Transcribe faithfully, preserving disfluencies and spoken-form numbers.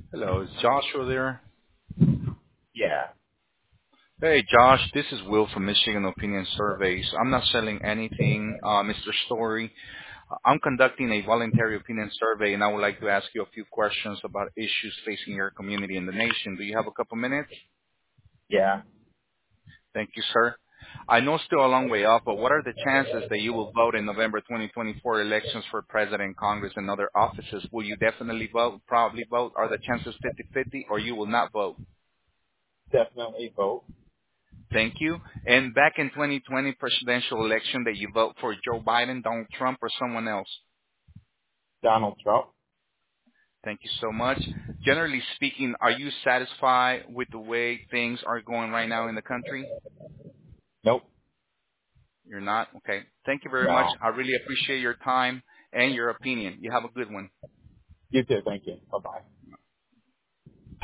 Hello, is Joshua there? Yeah, Hey, Josh, this is Will from Michigan Opinion Surveys. I'm not selling anything, uh, Mister Story. I'm conducting a voluntary opinion survey, and I would like to ask you a few questions about issues facing your community and the nation. Do you have a couple minutes? yeah, Thank you, sir. I know still a long way off, but what are the chances that you will vote in November twenty twenty-four elections for President, Congress, and other offices? Will you definitely vote, probably vote? Are the chances fifty-fifty, or you will not vote? definitely vote Thank you. And back in twenty twenty presidential election, that you vote for Joe Biden, Donald Trump, or someone else? Donald Trump. Thank you so much. Generally speaking, are you satisfied with the way things are going right now in the country? Nope. You're not? Okay. Thank you very much. No. I really appreciate your time and your opinion. You have a good one. You too. Thank you. Bye bye.